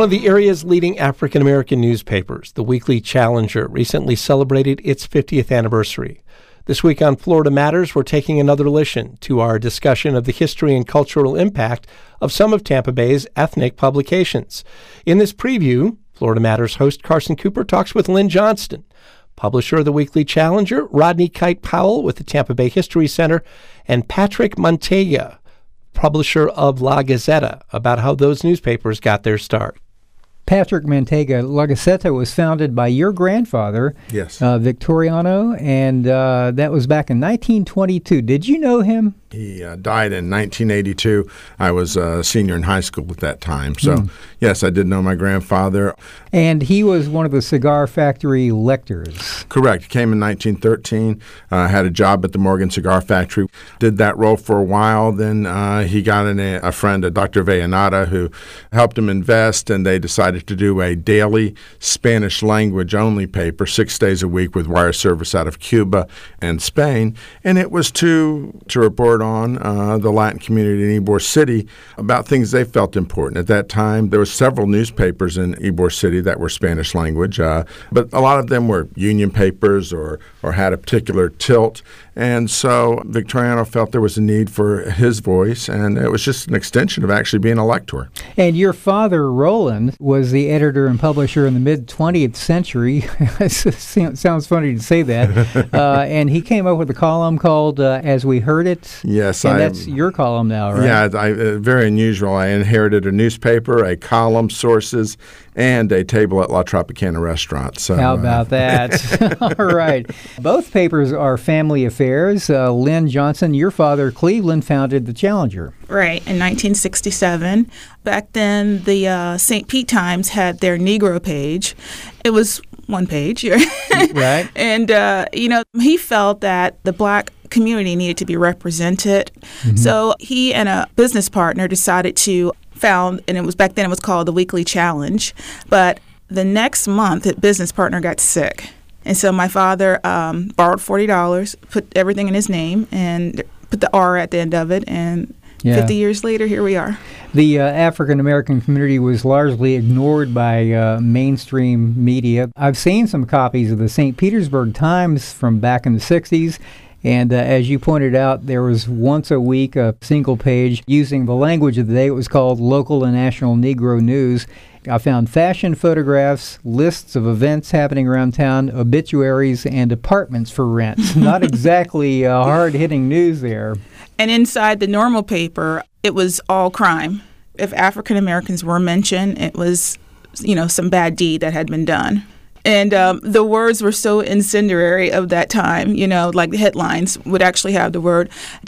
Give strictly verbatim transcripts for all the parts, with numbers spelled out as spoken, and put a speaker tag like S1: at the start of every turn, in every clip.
S1: One of the area's leading African-American newspapers, the Weekly Challenger, recently celebrated its fiftieth anniversary. This week on Florida Matters, we're taking another listen to our discussion of the history and cultural impact of some of Tampa Bay's ethnic publications. In this preview, Florida Matters host Carson Cooper talks with Lynn Johnston, publisher of the Weekly Challenger, Rodney Kite Powell with the Tampa Bay History Center, and Patrick Manteiga, publisher of La Gazzetta, about how those newspapers got their start.
S2: Patrick Manteiga, La Gazzetta was founded by your grandfather,
S3: yes,
S2: uh, Victoriano, and uh, that was back in nineteen twenty-two. Did you know him?
S3: He uh, died in nineteen eighty-two. I was a senior in high school at that time. So, mm. yes, I did know my grandfather.
S2: And he was one of the Cigar Factory lectors.
S3: Correct. He came in nineteen thirteen, uh, had a job at the Morgan Cigar Factory, did that role for a while. Then uh, he got in a, a friend, a Doctor Vallenata, who helped him invest, and they decided to do a daily Spanish language only paper, six days a week with wire service out of Cuba and Spain. And it was to, to report on uh, the Latin community in Ybor City about things they felt important. At that time, there were several newspapers in Ybor City that were Spanish language, uh, but a lot of them were union papers or, or had a particular tilt. And so Victoriano felt there was a need for his voice, and it was just an extension of actually being a lector.
S2: And your father, Roland, was the editor and publisher in the mid-twentieth century. It sounds funny to say that. uh, and he came up with a column called uh, As We Heard It.
S3: Yes.
S2: And
S3: I,
S2: that's your column now, right?
S3: Yeah, I, uh, very unusual. I inherited a newspaper, a column, sources, and a table at La Tropicana restaurant. So,
S2: how about uh, that? All right. Both papers are family affairs. Uh, Lynn Johnston, your father, Cleveland, founded the Challenger.
S4: Right, in nineteen sixty-seven. Back then, the uh, Saint Pete Times had their Negro page. It was one page.
S2: Right.
S4: And, uh, you know, he felt that the black community needed to be represented. Mm-hmm. So he and a business partner decided to found, and it was back then it was called the Weekly Challenge. But the next month, the business partner got sick. And so my father um, borrowed forty dollars, put everything in his name, and put the R at the end of it, and yeah. fifty years later, here we are.
S2: The uh, African-American community was largely ignored by uh, mainstream media. I've seen some copies of the Saint Petersburg Times from back in the sixties, and uh, as you pointed out, there was once a week a single page using the language of the day. It was called Local and National Negro News. I found fashion photographs, lists of events happening around town, obituaries, and apartments for rent. Not exactly uh, hard-hitting news there.
S4: And inside the normal paper, it was all crime. If African Americans were mentioned, it was, you know, some bad deed that had been done. And um, the words were so incendiary of that time, you know, like the headlines would actually have the word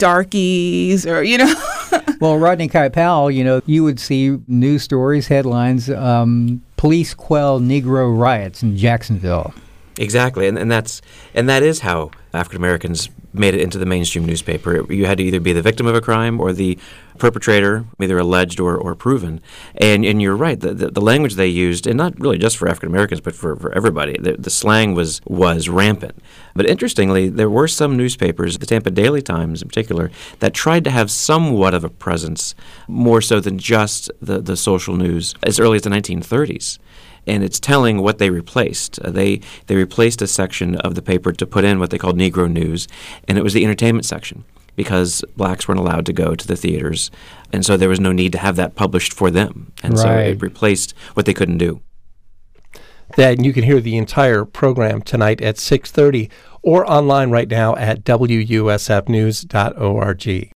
S4: darkies or, you know.
S2: Well, Rodney Kite Powell, you know, you would see news stories, headlines, um, police quell Negro riots in Jacksonville.
S5: Exactly, and, and that's and that is how African Americans made it into the mainstream newspaper. You had to either be the victim of a crime or the perpetrator, either alleged or, or proven. And and you're right, the, the, the language they used, and not really just for African Americans, but for, for everybody, the, the slang was was rampant. But interestingly, there were some newspapers, the Tampa Daily Times in particular, that tried to have somewhat of a presence, more so than just the, the social news, as early as the nineteen thirties. And it's telling what they replaced. Uh, they they replaced a section of the paper to put in what they called Negro News, and it was the entertainment section because blacks weren't allowed to go to the theaters, and so there was no need to have that published for them. And
S2: right.
S5: so it replaced what they couldn't do.
S1: That, and you can hear the entire program tonight at six thirty or online right now at W U S F news dot org.